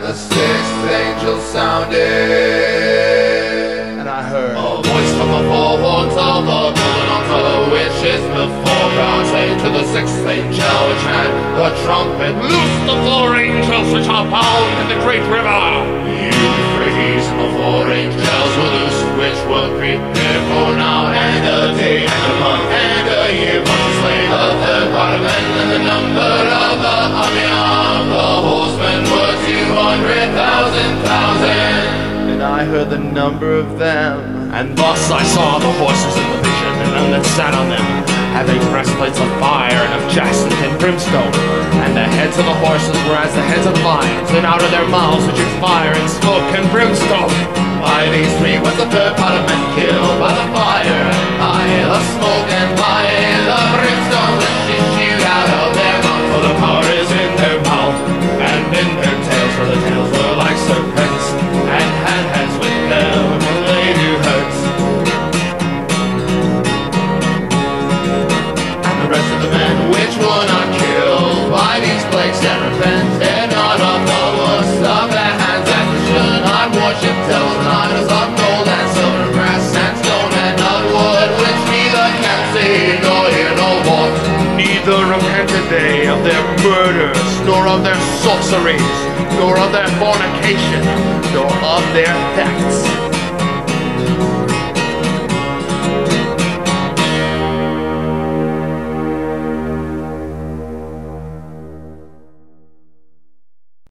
the sixth angel sounded, and I heard a voice from the four horns of the golden altar, which is before God, saying to the sixth angel which had the trumpet, loose the four angels which are bound in the great river Euphrates, and the four angels were loose, which were prepared for now and a day and a month and a year, for to slay the third part of men. And the number of the army of the horsemen were 200,000. and I heard the number of them. And thus I saw the horses in the vision, and them that sat on them, having breastplates of fire and of jacinth and brimstone. And the heads of the horses were as the heads of lions, and out of their mouths issued fire and smoke and brimstone. By these three was the third part of men killed, by the fire and by the smoke and by the brimstone which issued out of their mouth. For the power is in their mouth and in their tails, for the tails were like serpents and had heads with them, and they do hurt. And the rest of the men which were not killed by these plagues and repented not of the worst of their hands, and should not worship devils and idols of gold and silver and brass and stone and of wood, which neither can see nor hear nor walk. Neither repented they of their murders, nor of their sorceries, nor of their fornication, nor of their thefts.